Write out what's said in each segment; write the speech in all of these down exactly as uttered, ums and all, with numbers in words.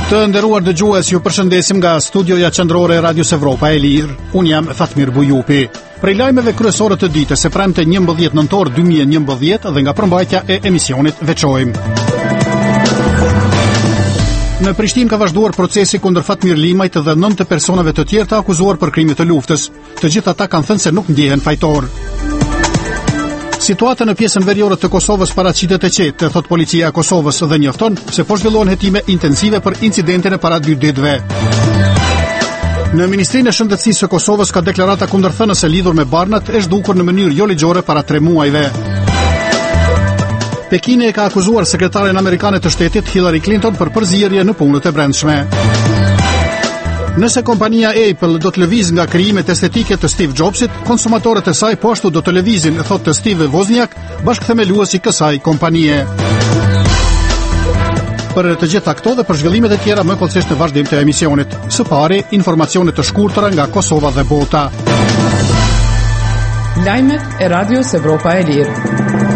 Të nderuar dëgjues, ju përshëndesim nga studioja qendrore e Radios Evropa e Lirë. Unë jam Fatmir Bujupi. Prej lajmeve kryesore të ditës së premte njëmbëdhjetë nëntor dy mijë e njëmbëdhjetë dhe nga përmbajtja e emisionit veçojmë. Në Prishtinë ka vazhduar procesi kundër Fatmir Limajt dhe nëntë personave të tjerë të akuzuar për krime të luftës. Të gjithë ata kanë thënë se nuk ndjehen fajtor. Situata në pjesën veriore të Kosovës paraqitet e qetë, thot policia e Kosovës dhe njofton se po zhvillohen hetime intensive për incidentin e para dy ditëve. Në Ministrinë e Shëndetësisë së Kosovës ka deklarata kundërthënëse lidhur me Barnat e zhdukur në mënyrë jo ligjore para tre muajve. Pekini e ka akuzuar sekretarin amerikane të shtetit Hillary Clinton për përzierje në punët e brendshme. Nëse kompania Apple do të lëviz nga krijimet estetike të Steve Jobsit, konsumatorët e saj po ashtu do të lëvizin, thot të Steve Wozniak, bashkëthemeluesi kësaj kompanie. Për të gjitha këto dhe për zhvillimet e tjera më kollësisht në vazhdim të emisionit. Së pari, informacione të shkurtëra nga Kosova dhe bota. Lajmet e Radios Evropa e Lirë.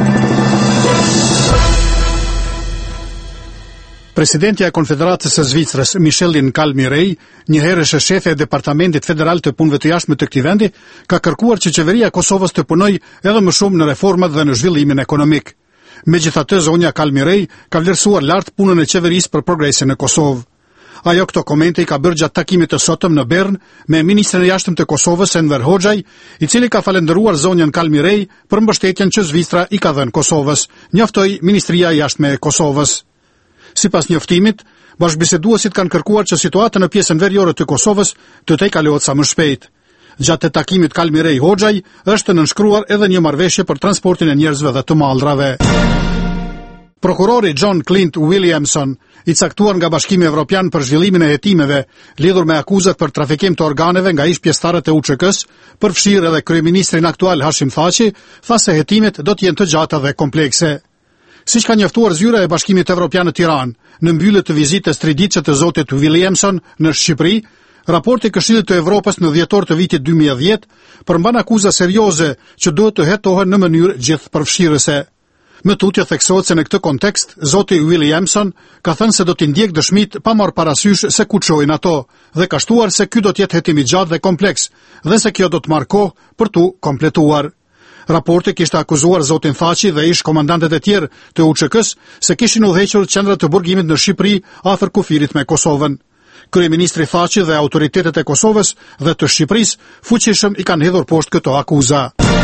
Presidentja e Konfederatës së Zvicrës, Michelin Kalmirej, një herësh shefe e Departamentit Federal të Punëve të Jashtme të këtij vendi, ka kërkuar që qeveria e Kosovës të punojë edhe më shumë në reformat dhe në zhvillimin ekonomik. Megjithatë, zonja Kalmirej ka vlerësuar lart punën e qeverisë për progresin në Kosovë. Ajo këto komente i ka bërë gjatë takimit të sotëm në Bern me ministrin e jashtëm të Kosovës Enver Hoxhaj, i cili ka falendëruar zonjën Kalmirej për mbështetjen që Zvicra i ka dhënë Kosovës, njoftoi Ministria e Jashtme e Kosovës. Sipas njoftimit, bashkëbiseduesit kanë kërkuar që situata në pjesën veriore të Kosovës të tejkalohet sa më shpejt. Gjatë takimit Kalmirej Hoxhaj është nënshkruar edhe një marrëveshje për transportin e njerëzve dhe të mallrave. Prokurori John Clint Williamson, i caktuar nga Bashkimi Evropian për zhvillimin e hetimeve lidhur me akuzat për trafikim të organeve nga ish pjesëtarët e U Ç K-s, përfshirë edhe kryeministrin aktual Hashim Thaçi, tha se hetimet do të jenë të gjata dhe komplekse. Siç ka njoftuar zyra e Bashkimit Evropian në Tiranë, në mbyllje të vizitës triditëse të zotit Williamson në Shqipëri, raporti i Këshillit të Evropës në dhjetor të vitit dy mijë e dhjetë përmban akuza serioze që duhet të hetohen në mënyrë gjithëpërfshirëse. Më tutje theksohet se në këtë kontekst, zoti Williamson ka thënë se do t'i ndjek dëshmit pa marrë parasysh se ku çojnë ato, dhe ka shtuar se ky do të jetë hetim i gjatë dhe kompleks, dhe se kjo do të marrë kohë për tu kompletuar. Raporti kishte akuzuar zotin Thaçi dhe ish komandantët e tjerë të U Ç K-s se kishin udhëhequr qendra të burgimit në Shqipëri afër kufirit me Kosovën. Kryeministri Thaçi dhe autoritetet e Kosovës dhe të Shqipërisë fuqishëm i kanë hedhur poshtë këto akuza.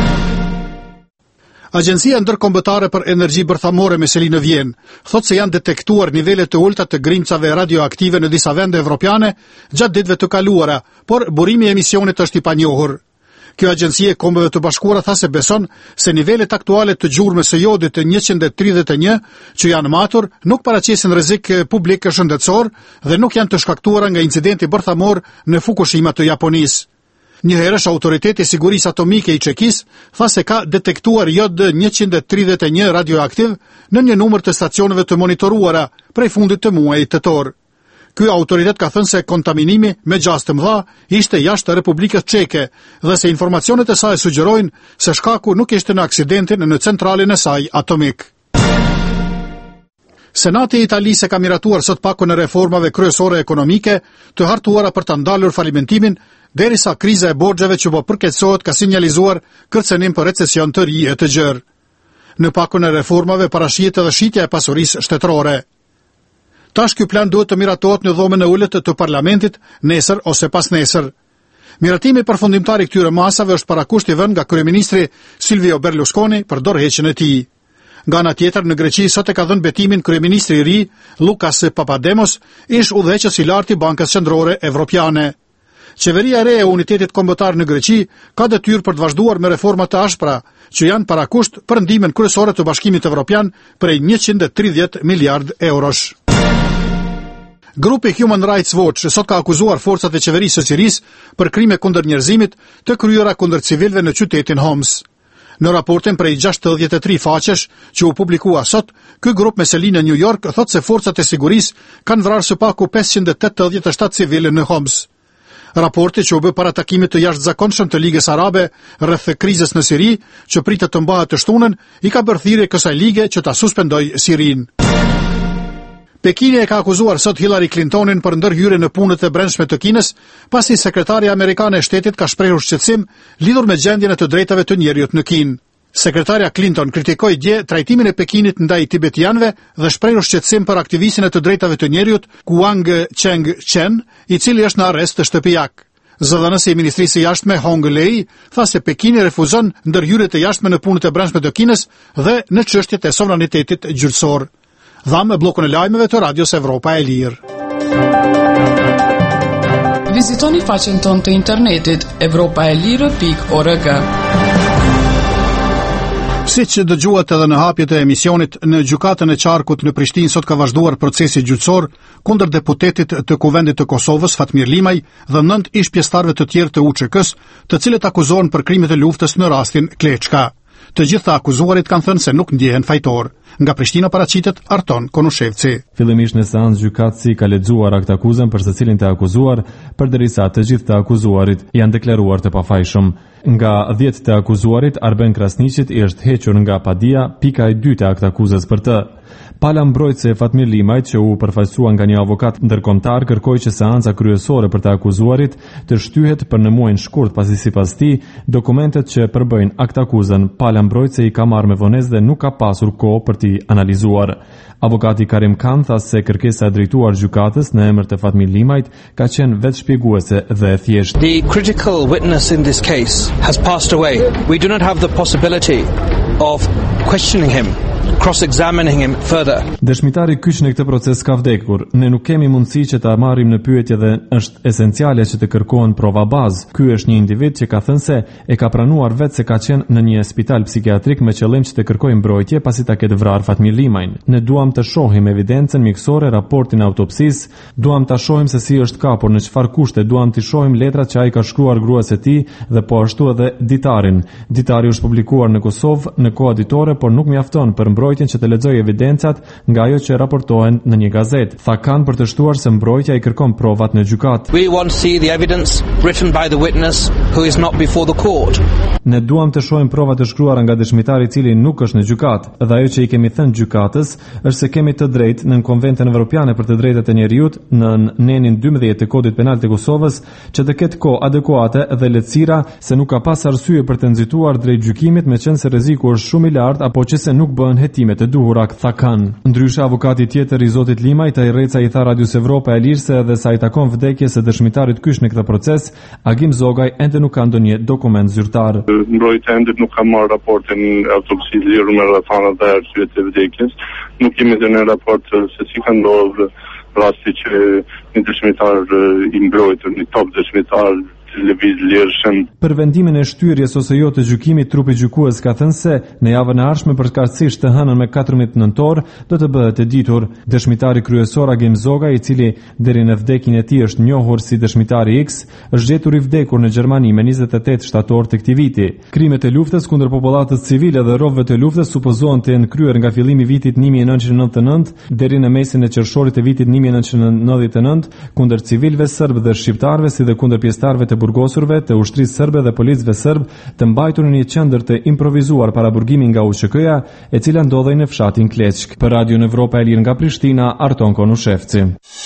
Agjencia Ndërkombëtare për Energji Bërthamore me seli në Vjenë thotë se janë detektuar nivele të ulta të grimcave radioaktive në disa vende evropiane gjatë ditëve të kaluara, por burimi i emisionit është i panjohur. Kjo agjencie e Kombeve të Bashkuara tha se beson se nivelet aktuale të gjurmës së jodit të njëqind e tridhjetë e një që janë matur nuk paraqesin rrezik publik shëndetësor dhe nuk janë të shkaktuara nga incidenti bërthamor në Fukushima të Japonisë. Njëherësh autoriteti i sigurisë atomike i Çekisë tha se ka detektuar jod njëqind e tridhjetë e një radioaktiv në një numër të stacioneve të monitoruara prej fundit të muajit tetor. Ky autoritet ka thënë se kontaminimi me gjasë të mëdha ishte jashtë Republikës Çeke dhe se informacionet e saj sugjerojnë se shkaku nuk ishte në aksidentin në centralin e saj atomik. Senati i Italisë ka miratuar sot pakun e reformave kryesore ekonomike të hartuara për ta ndalur falimentimin, derisa kriza e borxheve që po përkeqësohet ka sinjalizuar kërcenim për recesion të ri e të gjerë. Në pakun e reformave parashihet edhe shitja e pasurisë shtetërore. Tash ky plan duhet të miratohet në dhomën e ulët të parlamentit nesër ose pasnesër. Miratimi përfundimtar i këtyre masave është parakusht i vënë nga kryeministri Silvio Berlusconi për dorëheqjen e tij. Nga ana tjetër, në Greqi sot e ka dhënë betimin kryeministri i ri Lukas Papademos, ish udhëheqës i lartë i Bankës Qendrore Evropiane. Qeveria e re e Unitetit Kombëtar në Greqi ka detyrë për të vazhduar me reforma të ashpra, që janë parakusht për ndihmën kryesore të Bashkimit Evropian prej njëqind e tridhjetë miliard eurosh. Grupi Human Rights Watch sot ka akuzuar forcat e qeverisë së Sirisë për krime kundër njerëzimit të kryera kundër civilëve në qytetin Homs. Në raportin prej gjashtëdhjetë e tre faqesh që u publikua sot, ky grup me seli në New York thotë se forcat e sigurisë kanë vrarë së paku pesëqind e tetëdhjetë e shtatë civilë në Homs. Raporti që u bë para takimit të jashtëzakonshëm të Ligës Arabe rreth krizës në Siri, që pritet të mbahet të shtunën, i ka bërë thirrje kësaj lige që ta suspendojë Sirinë. Pekini e ka akuzuar sot Hillary Clintonin për ndërhyrje në punët e brendshme të Kinës, pasi sekretarja amerikane e shtetit ka shprehur shqetësim lidhur me gjendjen e të drejtave të njerëzit në Kinë. Sekretarja Clinton kritikoi dje trajtimin e Pekinit ndaj tibetianëve dhe shprehur shqetësim për aktivistin e të drejtave të njerëzit Kuang Cheng-chen, i cili është në arrest të shtëpiak. Zëdhënësi i Ministrisë së Jashtme Hong Lei tha se Pekini refuzon ndërhyrjet e jashtme në punët e brendshme të Kinës dhe në çështjet e sovranitetit gjyqësor. Dhamë blokun e lajmeve të Radios Evropa e Lirë. Vizitoni faqen tonë të internetit evropa e lirë pikë org. Siç dëgjuat edhe në hapjet e emisionit, në gjykatën e Qarkut në Prishtinë sot ka vazhduar procesi gjyqësor kundër deputetit të Kuvendit të Kosovës Fatmir Limaj dhe nënt ish pjesëtarëve të tjerë të U Ç K-s, të cilët akuzohen për krimet e luftës në rastin Kleçka. Të gjitha akuzuarit kanë thënë se nuk ndjehen fajtor. Nga Prishtina paraqitet Arton Konushevci. Fillimisht në seancë gjykatësi ka lexuar akt akuzën për secilin të akuzuar, përderisa të gjithë të akuzuarit janë deklaruar të pafajshëm. Nga dhjetë të akuzuarit, Arben Krasniqit i është hequr nga padia pika e dytë e akt akuzës për të. Pala mbrojtëse Fatmir Limajt, që u përfaqësua nga një avokat ndërkombëtar, kërkoi që seanca kryesore për të akuzuarit të shtyhet për në muajin shkurt, pasi sipas tij dokumentet që përbëjnë akt akuzën pala mbrojtëse i ka marrë me vonesë dhe nuk ka pasur kohë për t'i analizuar. Avokati Karim Khan tha se kërkesa e drejtuar gjykatës në emër të Fatmir Limajt ka qenë vetë shpjeguese dhe e thjeshtë. The critical witness in this case has passed away. We do not have the possibility of questioning him, cross-examining him further. Dëshmitari kyç në këtë proces ka vdekur. Ne nuk kemi mundësi që ta marrim në pyetje dhe është esenciale që të kërkohen prova bazë. Ky është një individ që ka thënë se e ka pranuar vetë se ka qenë në një spital psikiatrik me qëllim që të kërkojë mbrojtje pasi ta ketë vrarë Fatmir Limajin. Ne duam të shohim evidencën mjekësore, raportin e autopsisë, duam ta shohim se si është kapur, në çfarë kushte, duam të shohim letrat që ai ka shkruar gruas së tij dhe po ashtu edhe ditarin. Ditari është publikuar në Kosovë në kohë ditore, por nuk mjafton për mbrojtjen që të lexojë evidencat nga ajo që raportohen në një gazetë. Tha kanë për të shtuar se mbrojtja i kërkon provat në gjykatë. We want to see the evidence written by the witness who is not before the court. Ne duam të shohim provat të shkruara nga dëshmitari i cili nuk është në gjykatë. Dhe ajo që i kemi thënë gjykatës është se kemi të drejtë në Konventën Evropiane për të drejtat e njerëzit në nenin dymbëdhjetë të Kodit Penal të Kosovës që të ketë kohë adekuate dhe lehtësira se nuk ka pas arsye për të nxituar drejt gjykimit meqense rreziku është shumë i lartë apo që se nuk bëhen hetimet e duhura, tha kanë. Ndryshe avokati tjetër i zotit Limaj, Taj Reca, i tha Radios Evropa e Lirë se edhe sa i takon vdekjes së dëshmitarit kyç në këtë proces, Agim Zogaj ende nuk ka ndonjë dokument zyrtar. Mbrojtja ende nuk ka marrë raportin e autopsisë lidhur me rrethanat dhe arsyet e vdekjes. Nuk kemi dhënë raport se si ka ndodhur rasti që një dëshmitar i mbrojtur, një top dëshmitar lëviz lirshëm. Për vendimin e shtyrjes ose jo të gjykimit, trupi gjykues ka thënë se në javën e ardhshme përkatësisht të hënën me katërmbëdhjetë nëntor do të bëhet e ditur. Dëshmitari kryesor Agim Zoga, i cili deri në vdekjen e tij është njohur si dëshmitari X, është gjetur i vdekur në Gjermani me njëzet e tetë shtator të këtij viti. Krimet e luftës kundër popullatës civile dhe robëve të luftës supozohen të jenë kryer nga fillimi i vitit një mijë e nëntëqind e nëntëdhjetë e nëntë deri në mesin e qershorit të vitit një mijë e nëntëqind e nëntëdhjetë e nëntë kundër civilëve serbë dhe shqiptarëve, si dhe kundër pjesëtarëve të burgosurve, të ushtrisë serbe dhe policëve serb, të mbajtur në një qendër të improvisuar para burgimit nga U Ç K-ja, e cila ndodhej në fshatin Kleçk. Për Radion Evropa e Lirë nga Prishtina, Arton Konushevci.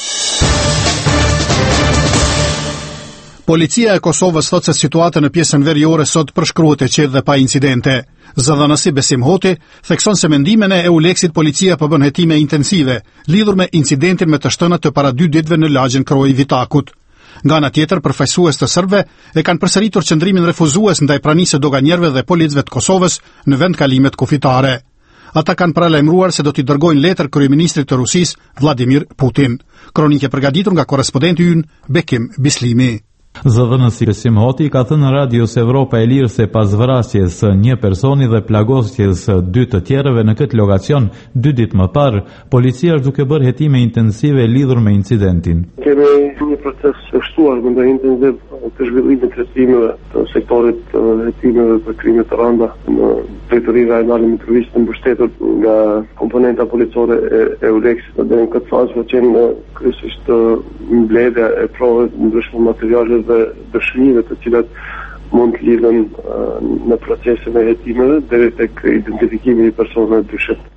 Policia e Kosovës thotë se situata në pjesën veriore sot përshkruhet e qetë dhe pa incidente. Zëdhënësi Besim Hoti thekson se mendimin e Euleksit policia po bën hetime intensive lidhur me incidentin me të shtënat të para dy ditëve në lagjen Kroi Vitakut. Nga ana tjetër, përfaqësues të serbëve e kanë përsëritur qëndrimin refuzues ndaj pranisë së doganierëve dhe policëve të Kosovës në vendkalimet kufitare. Ata kanë paralajmëruar se do t'i dërgojnë letër kryeministrit të Rusisë Vladimir Putin. Kronikë e përgatitur nga korrespondenti ynë Bekim Bislimi. Zëdhënësi Besim Hoti ka thënë në Radios Evropa e Lirë se pas vrasjes së një personi dhe plagosjes së dy të tjerëve në këtë lokacion dy ditë më parë, policia është duke bërë hetime intensive lidhur me incidentin. Kemi një proces të shtuar mendoj intensiv të zhvillimit të hetimeve të sektorit të hetimeve për krime të rënda në drejtorinë rajonale Mitrovicë të mbështetur nga komponenta policore e Euleksit dhe në këtë fazë ka qenë kryesisht mbledhja e provave ndryshme materiale dhe dëshmive të cilat mund të lidhen në procesin e hetimeve deri tek identifikimi i personave dyshim.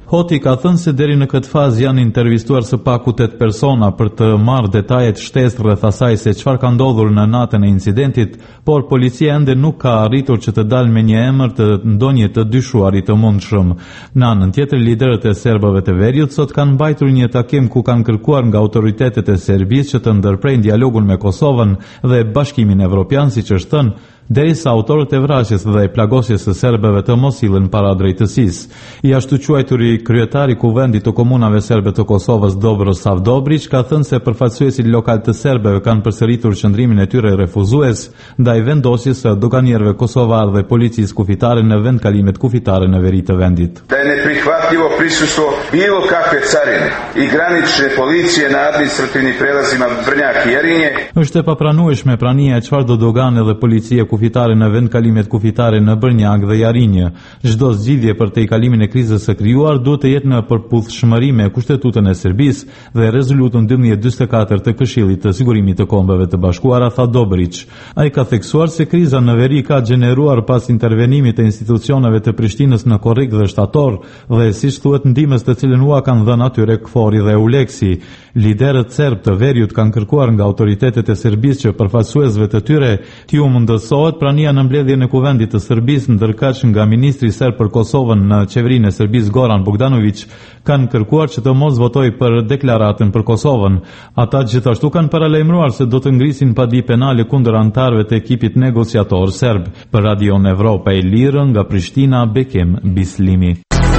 Hoti ka thënë se deri në këtë fazë janë intervistuar së paku tetë persona për të marrë detajet shtesë rreth asaj se çfarë ka ndodhur në natën e incidentit, por policia ende nuk ka arritur që të dalë me një emër të ndonjë të dyshuarit të mundshëm. Në anën tjetër, liderët e serbëve të Veriut sot kanë mbajtur një takim ku kanë kërkuar nga autoritetet e Serbisë që të ndërprejnë dialogun me Kosovën dhe Bashkimin Evropian, siç është thënë, derisa autorët e vrasjes dhe plagosjes së serbëve të mos sillen para drejtësisë. I ashtu quajturi kryetari kuvendit të komunave serbe të Kosovës Dobro Savdobrić ka thënë se përfaqësuesit lokal të serbëve kanë përsëritur qëndrimin e tyre refuzues ndaj vendosjes së doganierëve kosovar dhe policisë kufitare në vendkalimet kufitare në veri të vendit. Da je neprihvatljivo prisustvo bilo kakve carine i granične policije na administrativnim prelazima Brnjak i Jarinje. Është e papranueshme prania e çfarëdo dogane dhe policie kufitare në vendkalimet kufitare në Brnjak dhe Jarinje. Çdo zgjidhje për tejkalimin e krizës së krijuar duhet të jetë në përputhshmëri me Kushtetutën e Serbisë dhe rezolutën dymbëdhjetë njëzet e katër të Këshillit të Sigurimit të Kombeve të Bashkuara, tha Dobrić. Ai ka theksuar se kriza në veri ka gjeneruar pas intervenimit të institucioneve të Prishtinës në korrik dhe shtator dhe siç thuhet ndihmës të cilën ua kanë dhënë atyre Kfori dhe Uleksi. Liderët serb të Veriut kanë kërkuar nga autoritetet e Serbisë që përfaqësuesve të tyre t'ju mundësohet prania në mbledhjen e kuvendit të Serbisë, ndërkaq nga ministri serb për Kosovën në qeverinë e Serbisë Goran Bogdanović kanë kërkuar që të mos votojë për deklaratën për Kosovën. Ata gjithashtu kanë paralajmëruar se do të ngrisin padi penale kundër anëtarëve të ekipit negociator serb. Për Radion Evropa e Lirë nga Prishtina, Bekim Bislimi.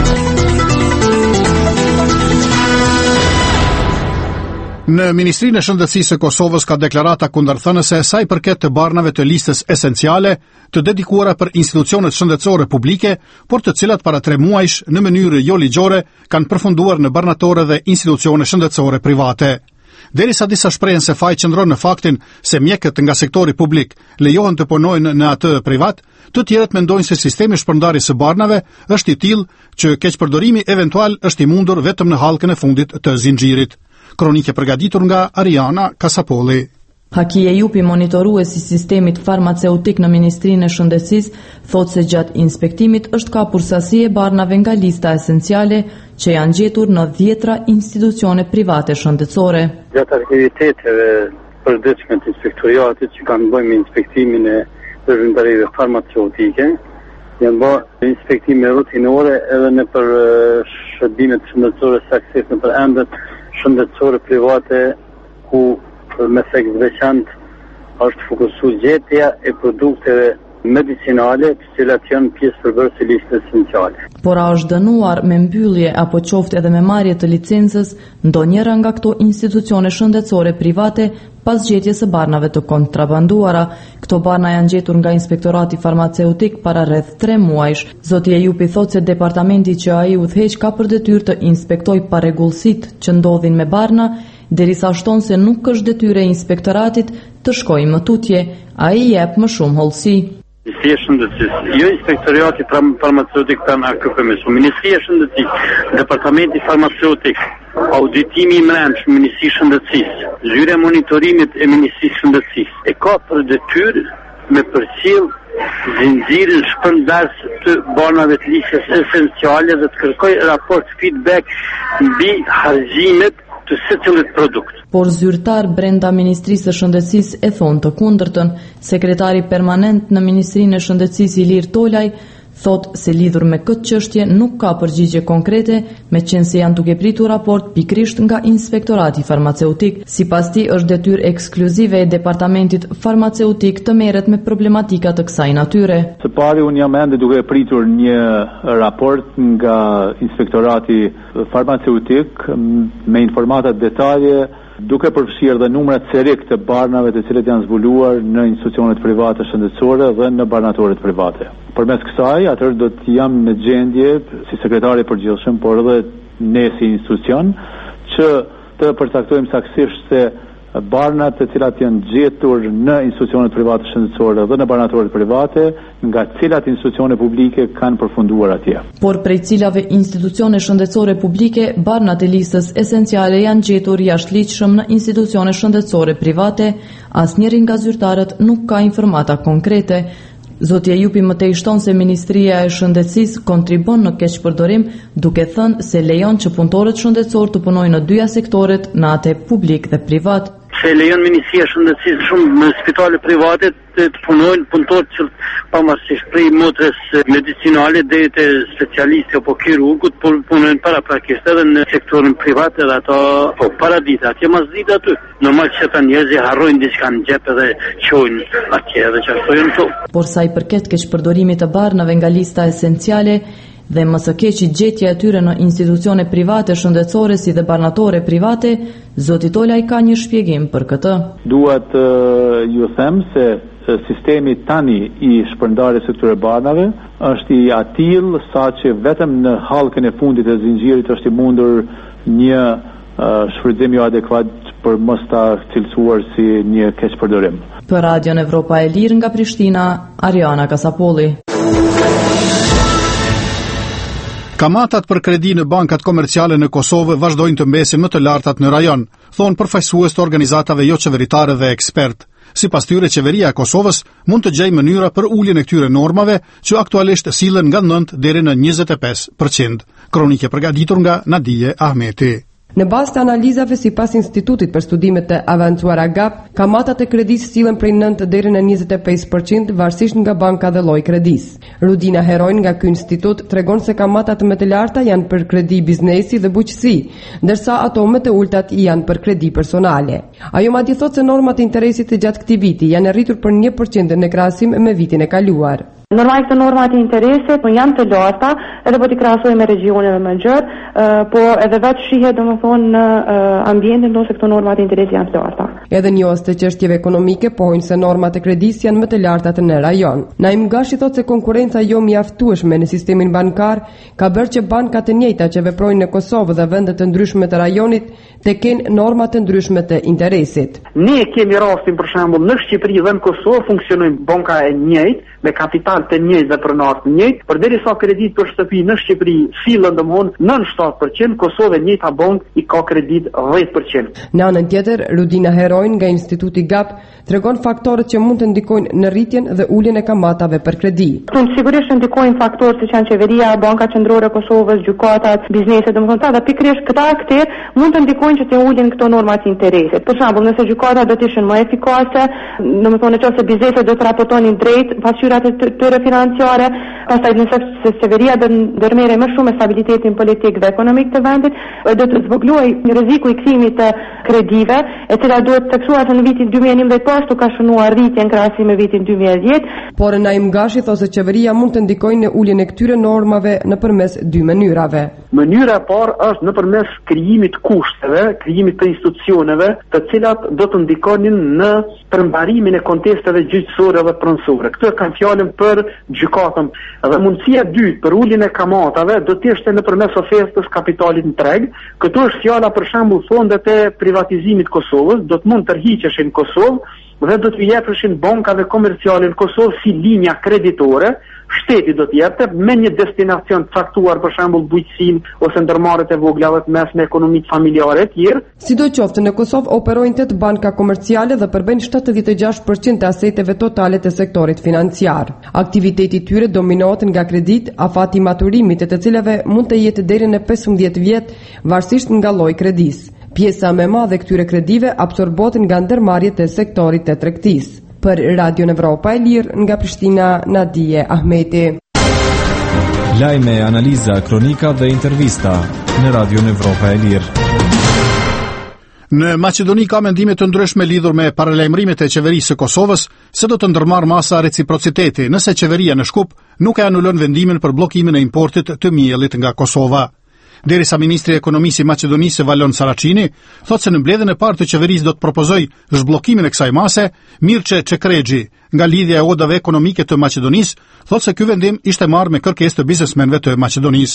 Në Ministrinë e Shëndetësisë së Kosovës ka deklarata kundërthënëse sa i përket të barnave të listës esenciale të dedikuara për institucionet shëndetësore publike, por të cilat para tre muajsh në mënyrë jo ligjore kanë përfunduar në barnatore dhe institucione shëndetësore private. Derisa disa shprehen se faji qëndron në faktin se mjekët nga sektori publik lejohen të punojnë në atë privat, të tjerët mendojnë se sistemi shpërndarjes së barnave është i tillë që keqpërdorimi eventual është i mundur vetëm në hallkën e fundit të zinxhirit. Kronike përgatitur nga Ariana Kasapolli. Haki Ejupi, monitoruesi i sistemit farmaceutik në Ministrinë e Shëndetësisë, thotë se gjatë inspektimit është kapur sasi e barnave nga lista esenciale që janë gjetur në dhjetra institucione private shëndetësore. Gjatë aktiviteteve përditshme të inspektoriatit që kanë bëjmë inspektimin e veprimtarive farmaceutike, janë bërë inspektime rutinore edhe në për shërbimet shëndetësore saksis në për endet shëndetësore private ku me seks veçantë është fokusu gjetja e produkteve medicinale të cilat janë pjesë përbërëse listës esenciale. Por a është dënuar me mbyllje apo qoftë edhe me marrje të licencës ndonjëra nga këto institucione shëndetësore private pas gjetjes së barnave të kontrabanduara. Këto barna janë gjetur nga Inspektorati Farmaceutik para rreth tre muajsh. Zoti Ejupi thotë se departamenti që ai udhëheq ka për detyrë të inspektojë parregullsitë që ndodhin me barna, derisa shton se nuk është detyrë e inspektoratit të shkojë më tutje, ai jep më shumë hollësi. Ministria e Shëndetësisë, jo Inspektorati Farmaceutik tan A K P M-s, Ministria e Shëndetësisë, Departamenti Farmaceutik, auditimi i brendshëm i Ministrisë së Shëndetësisë, zyra monitorimit e Ministrisë së Shëndetësisë e ka për detyrë me përcjell zinxhirin shpërndarës të barnave të listës esenciale dhe të kërkoj raport feedback mbi harxhimet të secillit produkt. Por zyrtar brenda Ministrisë së Shëndetësisë e thonë të kundërtën. Sekretari permanent në Ministrinë e Shëndetësisë Ilir Tolaj thotë se lidhur me këtë çështje nuk ka përgjigje konkrete, meqense janë duke pritur raport pikrisht nga Inspektorati Farmaceutik. Sipas tij është detyrë ekskluzive e Departamentit Farmaceutik të merret me problematika të kësaj natyre. Së pari unë jam ende duke pritur një raport nga Inspektorati Farmaceutik me informata detalje, duke përfshirë dhe numrat serik të barnave të cilët janë zbuluar në institucionet private shëndetësore dhe në barnatoret private. Përmes kësaj, atëherë do të jam në gjendje si sekretari i përgjithshëm, por edhe ne si institucion, që të përcaktojmë saktësisht se barnat të cilat janë gjetur në institucionet private shëndetësore dhe në barnatoret private, nga cilat institucione publike kanë përfunduar atje. Por prej cilave institucione shëndetësore publike, barnat e listës esenciale janë gjetur jashtëligjshëm në institucione shëndetësore private, asnjëri nga zyrtarët nuk ka informata konkrete. Zoti Ejupi më tej shton se Ministria e Shëndetësisë kontribon në keqpërdorim, duke thënë se lejon që punëtorët shëndetësor të punojnë në dyja sektoret, në atë publik dhe privat. Se lejon Ministria e Shëndetësisë shumë në spitale private të punojnë punëtorë që pavarësisht prej motrës medicinale deri te specialisti apo kirurgut, por punojnë paraprakisht edhe në sektorin privat edhe ato po paradita, atje mas ditë aty. Normal që ata njerëzit harrojnë diçka në xhep edhe çojnë atje edhe çfarë to. Por sa i përket keqpërdorimit të barnave nga lista esenciale dhe më së keqi gjetja e tyre në institucione private shëndetësore si dhe barnatore private, zoti Tolaj ka një shpjegim për këtë. Duat uh, ju them se sistemi tani i shpërndarjes së këtyre barnave është i atill saqë vetëm në hallkën e fundit të zinxhirit është i mundur një uh, shfrytëzim jo adekuat për mos ta cilësuar si një keqpërdorim. Për Radion Evropa e Lirë nga Prishtina, Ariana Kasapolli. Kamatat për kredi në bankat komerciale në Kosovë vazhdojnë të mbesin më të lartat në rajon, thonë përfaqësues të organizatave jo qeveritare dhe ekspert. Sipas tyre, qeveria e Kosovës mund të gjejë mënyra për uljen e këtyre normave që aktualisht sillen nga nëntë deri në njëzet e pesë përqind. Kronike përgatitur nga Nadije Ahmeti. Në bazë të analizave sipas Institutit për Studimet të Avancuara G A P, kamatat e kredisë sillen prej nëntë deri në njëzet e pesë përqind varësisht nga banka dhe lloji kredisë. Rudina Herojn nga ky institut tregon se kamatat më të larta janë për kredi biznesi dhe bujqësi, ndërsa ato më të ultat janë për kredi personale. Ajo madje thotë se normat e interesit të gjatë këtij viti janë rritur për një përqind në krahasim me vitin e kaluar. Normal këto normat e interesit po janë të larta, edhe po t'i krahasojmë me regjione më gjerë, po edhe vetë shihet domethënë në ambientin ose këto normat e interesit janë të larta. Edhe njohës të çështjeve ekonomike pohojnë se normat e kredisë janë më të larta në rajon. Naim Gashi thotë se konkurenca jo mjaftueshme në sistemin bankar ka bërë që banka të njëjta që veprojnë në Kosovë dhe vende të ndryshme të rajonit të kenë norma të ndryshme të interesit. Ne kemi rastin për shembull në Shqipëri dhe në Kosovë funksionojnë banka e njëjtë me kapital të njëjtë dhe pronar të njëjtë, përderisa kredit për shtëpi në Shqipëri sillen domthon nën shtatë përqind, Kosovë njëjta bankë i ka kredit dhjetë përqind. Në anën tjetër, Rudina Herojn nga Instituti G A P tregon faktorët që mund të ndikojnë në rritjen dhe uljen e kamatave për kredi. Këtu sigurisht ndikojnë faktorë siç janë qeveria, Banka Qendrore e Kosovës, gjykatat, biznesi, domethënë ata pikërisht këta aktorë mund të ndikojnë që të ulin këto norma të interesit. Për shembull, nëse gjykatat do të ishin më efikase, domethënë nëse biznesi do të raportonin drejt pasqyrat e tyre financiare, pastaj nëse qeveria do ndërmerrë më shumë me stabilitetin politik dhe ekonomik të vendit, do të zvoglojë rreziku i kthimit të kredive, e cila duhet theksuar në vitin dy mijë e njëmbëdhjetë, po ashtu ka shënuar rritjen krahasim me vitin dy mijë e dhjetë. Por Naim Gashi thotë se qeveria mund të ndikojë në uljen e këtyre normave nëpërmes dy mënyrave. Mënyra e parë është nëpërmes krijimit të kushteve, krijimit të institucioneve, të cilat do të ndikonin në përmbarimin e kontesteve gjyqësore dhe pronësore. Këtë kanë fjalën për gjykatën. Dhe mundësia e dytë për uljen e kamatave do të ishte nëpërmes ofertës kapitalit në treg. Këtu është fjala për shembull fondet e privatizimit Kosovës, do të mund tërhiqeshin në Kosovë dhe do të jepeshin bankave komerciale në Kosovë si linja kreditore. Shteti do të jepte me një destinacion të caktuar, për shembull bujqësinë ose ndërmarrjet e vogla dhe të mesme ekonomik familjare të tjerë. Sidoqoftë në Kosovë operojnë tetë banka komerciale dhe përbëjnë shtatëdhjetë e gjashtë përqind të aseteve totale të sektorit financiar. Aktiviteti i tyre dominohet nga kredit, afati i maturimit të të cilave mund të jetë deri në pesëmbëdhjetë vjet, varësisht nga lloji kredisë. Pjesa më e madhe e këtyre kredive absorbohet nga ndërmarrjet e sektorit të tregtisë. Për Radion Evropa e Lirë nga Prishtina, Nadije Ahmeti. Lajme, analiza, kronika dhe intervista në Radion Evropa e Lirë. Në Maqedoni ka mendime të ndryshme lidhur me paralajmërimet e qeverisë së Kosovës se do të ndërmarrë masa reciprociteti nëse qeveria në Shkup nuk e anulon vendimin për bllokimin e importit të miellit nga Kosova. Derisa ministri i ekonomisë i Maqedonisë Valon Saracini thotë se në mbledhjen e parë të qeverisë do të propozojë zhbllokimin e kësaj mase, Mirçe Çekrexhi, nga lidhja e odave ekonomike të Maqedonisë, thotë se ky vendim ishte marrë me kërkesë të biznesmenëve të Maqedonisë.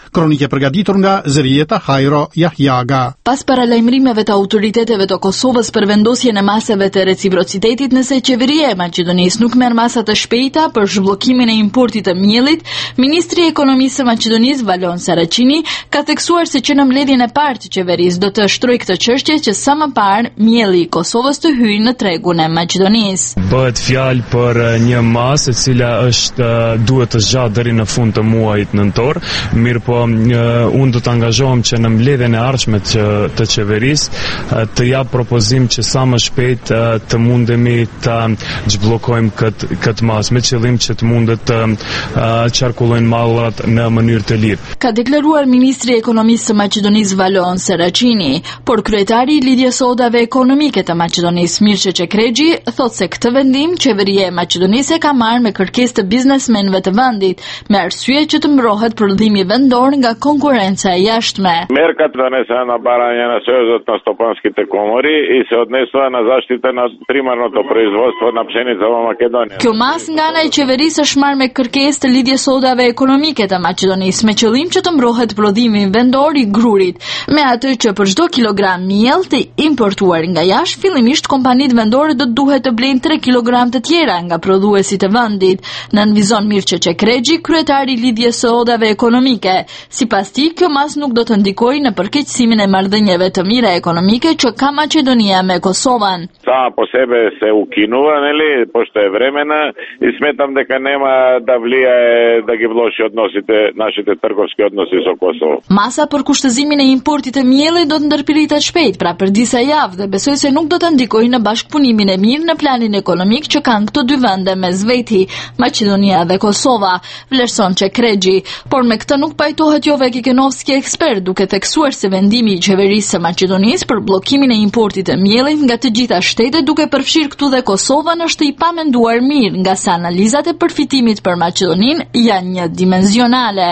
Kronike përgatitur nga Zërieta Hajro Jahjaga. Pas paralajmërimeve të autoriteteve të Kosovës për vendosjen e masave të reciprocitetit, nëse qeveria e Maqedonisë nuk merr masa të shpejta për zhbllokimin e importit të miellit, ministri i ekonomisë së Maqedonisë Valon Saracini ka theksuar se që në mbledhjen e parë të qeverisë do të shtrojë këtë çështje që sa më parë mielli i Kosovës të hyjë në tregun e Maqedonisë. Bëhet fjalë për një masë e cila është duhet të zgjatë deri në fund të muajit nëntor, mirëpo unë do të angazhohem që në mbledhjen e ardhshme të qeverisë të jap propozim që sa më shpejt të mundemi të zhbllokojmë këtë këtë masë me qëllim që të mundet të qarkullojnë mallat në mënyrë të lirë. Ka deklaruar ministri i ekonomisë së Maqedonisë Valon Saracini, por kryetari i lidhjes së odave ekonomike të Maqedonisë Mirçe Çekrexhi thotë se këtë vendim qeveria e Maqedonisë ka marrë me kërkesë të biznesmenëve të vendit, me arsye që të mbrohet prodhimi vendor nga konkurenca e jashtme. Мерката донесена барање на Сојузот на стопанските комори и се однесува на заштита на примарното производство на пшеница во Македонија. Kjo mas nga ana e qeverisë është marrë me kërkesë të lidhjes sodave ekonomike të Maqedonisë me qëllim që të mbrohet prodhimi vendor i grurit, me atë që për çdo kilogram miell të importuar nga jashtë, fillimisht kompanitë vendore do të duhet të blejnë tre kilogram të tjera nga prodhuesit e vendit. Nënvizon Mirçe Çekrexhi, kryetari i lidhjes së odave ekonomike. Sipas tij, kjo mas nuk do të ndikojë në përkeqësimin e marrëdhënieve të mira ekonomike që ka Maqedonia me Kosovën. Сама по себе се укинува, нели, пошто е времена и сметам дека нема да влијае да ги влоши односите, нашите трговски односи со Косово. Masa për kushtëzimin e importit të miellit do të ndërpiritet shpejt, pra për disa javë, dhe besoj se nuk do të ndikojë në bashkëpunimin e mirë në planin ekonomik që kanë këto dy vende mes veti, Maqedonia dhe Kosova, vlerëson Çekrexhi, por me këtë nuk pajtohet Jove Kikenovski, ekspert, duke theksuar se vendimi i qeverisë së Maqedonisë për bllokimin e importit të miellit nga të gjitha shtetet, duke përfshirë këtu dhe Kosovën, është i pamenduar mirë, nga sa analizat e përfitimit për Maqedoninë janë një dimenzionale.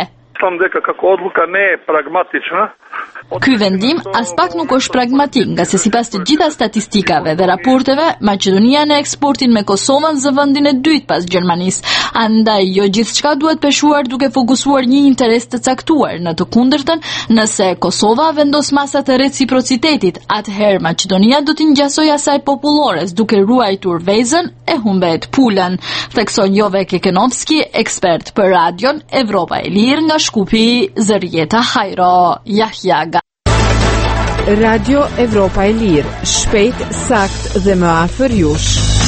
Ky vendim as pak nuk është pragmatik, nga se sipas të gjitha statistikave dhe raporteve, Maqedonia në eksportin me Kosovën zë vendin e dytë pas Gjermanisë. Andaj jo gjithçka duhet peshuar duke fokusuar një interes të caktuar. Në të kundërtën, nëse Kosova vendos masa të reciprocitetit, atëherë Maqedonia do t'i ngjasojë asaj popullores, duke ruajtur vezën e humbet pulën. Thekson Jove Kikenovski, ekspert për radion Evropa e Lirë nga Shkupi, Zërieta Hajro Jahjaga. Radio Evropa e Lirë, shpejt, sakt dhe më afër jush.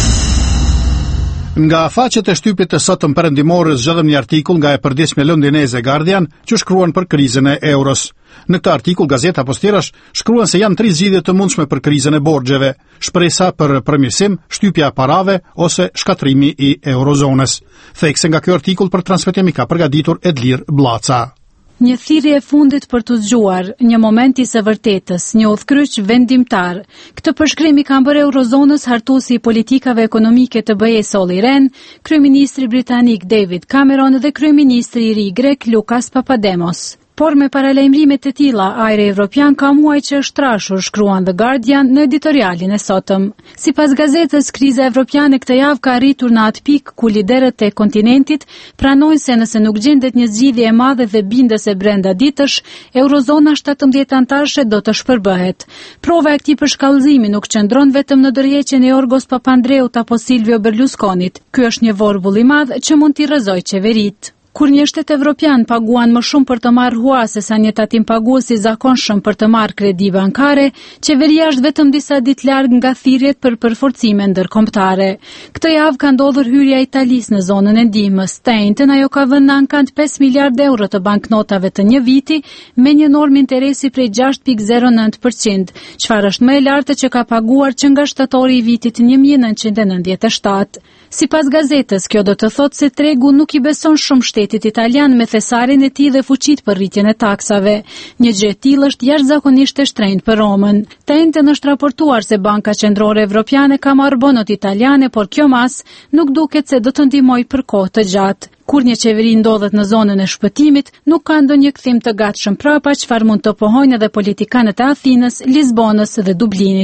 Nga faqet e shtypit të sotëm perëndimore zgjedhëm një artikull nga e përditshme londineze Guardian që shkruan për krizën e euros. Në këtë artikull gazeta Postirash shkruan se janë tri zgjidhje të mundshme për krizën e borxheve: shpresa për përmirësim, shtypja e parave ose shkatrimi i eurozonës. Thekse nga ky artikull për Transmetimi ka përgatitur Edlir Blaca. Një thirrje e fundit për të zgjuar, një moment i së vërtetës, një udhkryq vendimtar. Këtë përshkrim i ka bërë Eurozonës hartuesi i politikave ekonomike të B E-s Olli Rehn, kryeministri britanik David Cameron dhe kryeministri i ri grek Lukas Papademos. Por me paralajmërime të tilla, ajri evropian ka muaj që është trashur, shkruan The Guardian në editorialin e sotëm. Sipas gazetës, kriza evropiane këtë javë ka arritur në atë pikë ku liderët e kontinentit pranojnë se nëse nuk gjendet një zgjidhje e madhe dhe bindëse brenda ditësh, Eurozona shtatëmbëdhjetë antarëshe do të shpërbëhet. Prova e këtij përshkallëzimi nuk qëndron vetëm në ndërheqjen e Jorgos Papandreut apo Silvio Berlusconit. Ky është një vorbull i madh që mund t'i rrëzojë qeveritë. Kur një shtet evropian paguan më shumë për të marrë hua se sa një tatim paguesi zakonshëm për të marrë kredi bankare, qeveria është vetëm disa ditë larg nga thirrjet për përforcime ndërkombëtare. Këtë javë ka ndodhur hyrja e Italisë në zonën e ndihmës. Të njëjtën ajo ka vënë në ankant pesë miliardë euro të banknotave të një viti me një normë interesi prej gjashtë pikë zero nëntë përqind, çfarë është më e lartë që ka paguar që nga shtatori i vitit një mijë e nëntëqind e nëntëdhjetë e shtatë. Sipas gazetës, kjo do të thotë se tregu nuk i beson shumë shtetit italian me thesarin e tij dhe fuqitë për rritjen e taksave. Një gjë e tillë është jashtëzakonisht e shtrenjtë për Romën. Të njëjtën është raportuar se Banka Qendrore Evropiane ka marrë bonot italiane, por kjo mas nuk duket se do të ndihmojë për kohë të gjatë. Kur një qeveri ndodhet në zonën e shpëtimit, nuk ka ndonjë kthim të gatshëm prapa, çfarë mund të pohojnë edhe politikanët e Athinës, Lisbonës dhe Dublinit.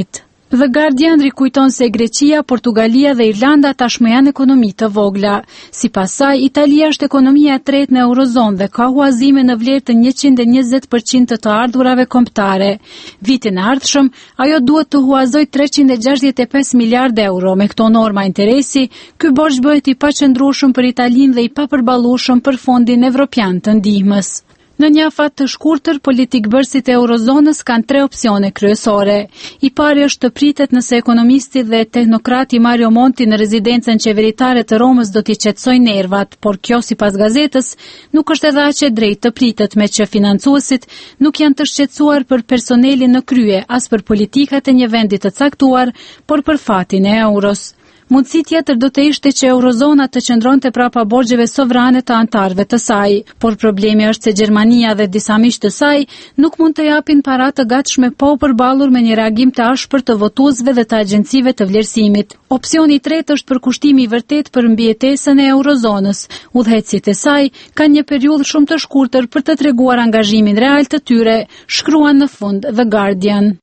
The Guardian rikujton se Greqia, Portugalia dhe Irlanda tashmë janë ekonomi të vogla. Sipas saj, Italia është ekonomia e tretë në Eurozonë dhe ka huazime në vlerë të njëqind e njëzet përqind të të ardhurave kombëtare. Vitin e ardhshëm, ajo duhet të huazoj treqind e gjashtëdhjetë e pesë miliardë euro. Me këto norma interesi, ky borxh bëhet i paqëndrueshëm për Italinë dhe i papërballueshëm për Fondin Evropian të Ndihmës. Në një afat të shkurtër, politikbërësit e Eurozonës kanë tre opsione kryesore. I pari është të pritet nëse ekonomisti dhe teknokrati Mario Monti në rezidencën qeveritare të Romës do t'i qetësojë nervat, por kjo sipas gazetës nuk është edhe aq e drejtë të pritet, me që financuesit nuk janë të shqetësuar për personelin në krye, as për politikat e një vendi të caktuar, por për fatin e euros. Mundësi tjetër do të ishte që Eurozona të qëndronte prapa borxheve sovrane të antarëve të saj, por problemi është se Gjermania dhe disa miq të saj nuk mund të japin para të gatshme pa u përballur me një reagim të ashpër të votuesve dhe të agjencive të vlerësimit. Opsioni i tretë është përkushtimi i vërtet për mbijetesën e Eurozonës. Udhëheqësit e saj kanë një periudhë shumë të shkurtër për të treguar angazhimin real të tyre, shkruan në fund The Guardian.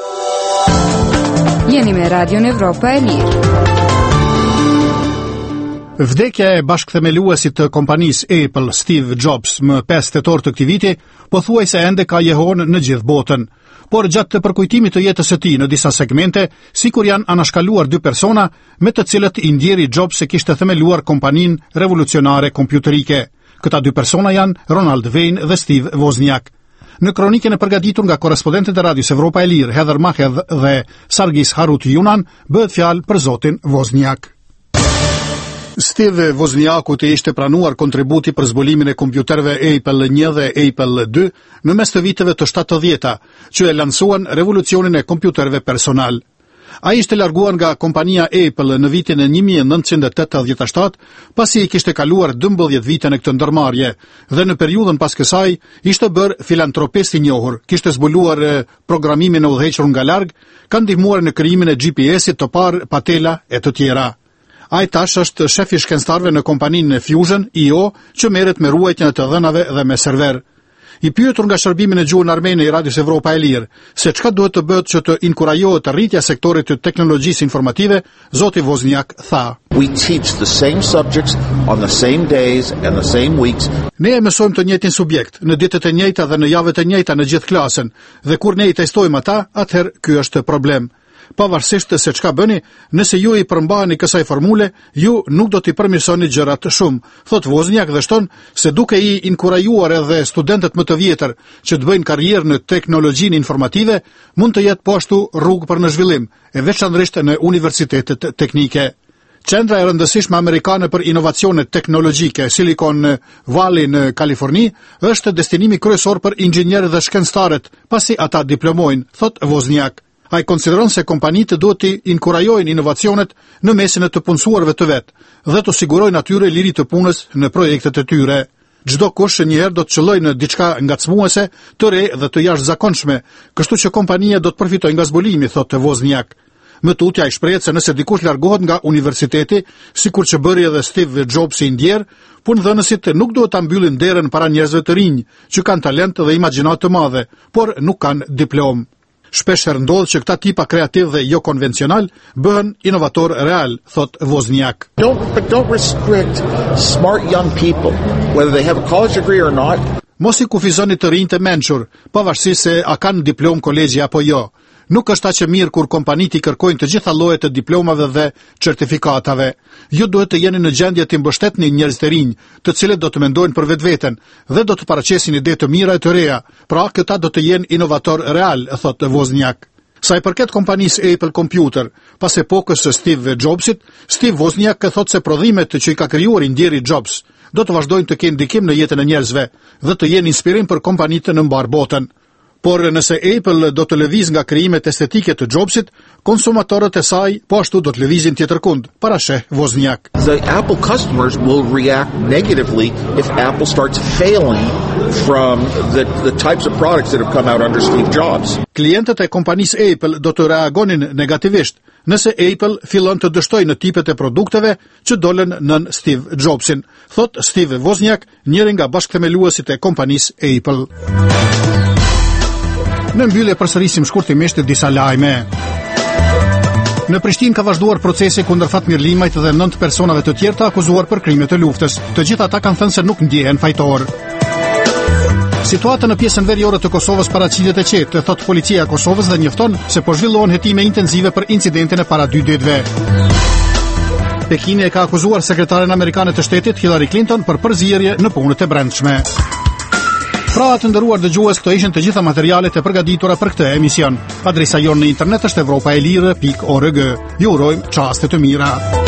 Jeni me Radion Evropa e Lirë. Vdekja e bashkëthemeluesit të kompanisë Apple, Steve Jobs, më pesë tetor të këtij viti, pothuajse ende ka jehon në gjithë botën. Por gjatë të përkujtimit të jetës së tij në disa segmente, sikur janë anashkaluar dy persona me të cilët i ndjeri Jobs se kishte themeluar kompaninë revolucionare kompjuterike. Këta dy persona janë Ronald Wayne dhe Steve Wozniak. Në kronikën e përgatitur nga korrespondentët e Radios Evropa e Lirë, Heather Mahed dhe Sargis Harut Yunan, bëhet fjalë për zotin Wozniak. Steve Wozniaku të ishte pranuar kontributi për zbulimin e kompjuterëve Apple një dhe Apple dy në mes të viteve të shtatëdhjeta, që e lansuan revolucionin e kompjuterëve personal. Ai ishte larguar nga kompania Apple në vitin e një mijë e nëntëqind e tetëdhjetë e shtatë, pasi i kishte kaluar dymbëdhjetë vite në këtë ndërmarrje, dhe në periudhën pas kësaj ishte bërë filantropist i njohur, kishte zbuluar programimin e udhëhequr nga larg, ka ndihmuar në krijimin e G P S-it të parë, patela e të tjera. Ai tash është shef i shkencëtarëve në kompaninë Fusion I O, që merret me ruajtjen e të dhënave dhe me server. I pyetur nga shërbimin e gjuhën armene i Radios Evropa e Lirë se çka duhet të bëhet që të inkurajohet rritja e sektorit të teknologjisë informative, zoti Wozniak tha: We teach the same subjects on the same days and the same weeks. Ne e mësojmë të njëjtin subjekt në ditët e njëjta dhe në javët e njëjta në gjithë klasën, dhe kur ne i testojmë ata, atëherë ky është problem. Pavarësisht se çka bëni, nëse ju i përmbaheni kësaj formule, ju nuk do t'i përmirësoni gjërat shumë, thot Wozniak dhe shton se duke i inkurajuar edhe studentët më të vjetër që të bëjnë karrierë në teknologjinë informative, mund të jetë po ashtu rrugë për në zhvillim, e veçanërisht në universitetet teknike. Qendra e rëndësishme amerikane për inovacione teknologjike, Silicon Valley në Kaliforni, është destinimi kryesor për inxhinierët dhe shkencëtarët, pasi ata diplomojnë, thot Wozniak. Ai konsideron se kompanitë duhet të inkurajojnë inovacionet në mesin e të punësuarve të vet dhe të sigurojnë atyre liri të punës në projektet e tyre. Çdo kush njëherë do të qëllojë në diçka ngacmuese, të re dhe të jashtëzakonshme, kështu që kompania do të përfitojë nga zbulimi, thotë Wozniak. Më tutje ai shprehet se nëse dikush largohet nga universiteti, sikur që bëri edhe Steve Jobs i ndjer, punëdhënësit nuk duhet ta mbyllin derën para njerëzve të rinj që kanë talent dhe imagjinat të madhe, por nuk kanë diplom. Shpeshherë ndodh që këta tipa kreativ dhe jo konvencional bëhen inovator real, thot Wozniak. Don't, but don't restrict smart young people, whether they have a college degree or not. Mos i kufizoni të rinj të mençur, pavarësisht se a kanë diplom kolegji apo jo. Nuk është aq e mirë kur kompanitë i kërkojnë të gjitha llojet të diplomave dhe certifikatave. Ju duhet të jeni në gjendje të mbështetni njerëz të rinj, të cilët do të mendojnë për vetveten dhe do të paraqesin ide të mira e të reja. Pra këta do të jenë inovator real, thotë Wozniak. Sa i përket kompanisë Apple Computer, pas epokës së Steve Jobsit, Steve Wozniak thotë se prodhimet që i ka krijuar i ndjeri Jobs do të vazhdojnë të kenë ndikim në jetën e njerëzve dhe të jenë inspirim për kompanitë në mbar botën. Por nëse Apple do të lëviz nga krijimet estetike të Jobsit, konsumatorët e saj po ashtu do të lëvizin tjetërkund, parasheh Wozniak. The Apple customers will react negatively if Apple starts failing from the the types of products that have come out under Steve Jobs. Klientët e kompanisë Apple do të reagonin negativisht nëse Apple fillon të dështojë në tipet e produkteve që dolën nën Steve Jobsin, thot Steve Wozniak, njëri nga bashkëthemeluesit e kompanisë Apple. Në mbyllje përsërisim shkurtimisht disa lajme. Në Prishtinë ka vazhduar procesi kundër Fatmir Limajt dhe nëntë personave të tjerë të akuzuar për krime të luftës. Të gjithë ata kanë thënë se nuk ndjehen fajtor. Situata në pjesën veriore të Kosovës paraqitet e qetë, thot policia e Kosovës dhe njofton se po zhvillohen hetime intensive për incidentin e para dy ditëve. Pekini e ka akuzuar sekretaren amerikane të shtetit Hillary Clinton për përzierje në punët e brendshme. Pra të nderuar dëgjues, këto ishin të gjitha materialet e përgatitura për këtë emision. Adresa jonë në internet është evropaelire pikë org. Ju urojmë çaste të mira.